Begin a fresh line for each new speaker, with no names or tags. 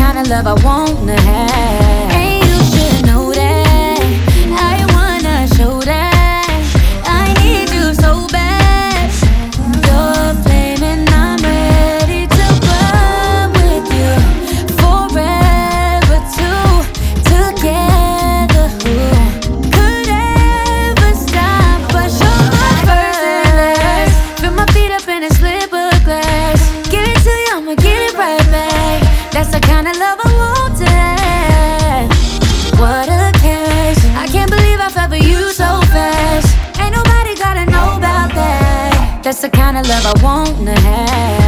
kind of love I wanna have. And you should know that I wanna show that I need you so bad. You're flaming, I'm ready to run with you forever too. Together, who could ever stop us? You're my first and last. Fill my feet up in a slipper glass. Give it to you, I'ma get it right back. That's the kind of love I want to have. What a catch, I can't believe I fell for you so fast. Ain't nobody gotta know about that. That's the kind of love I wanna have.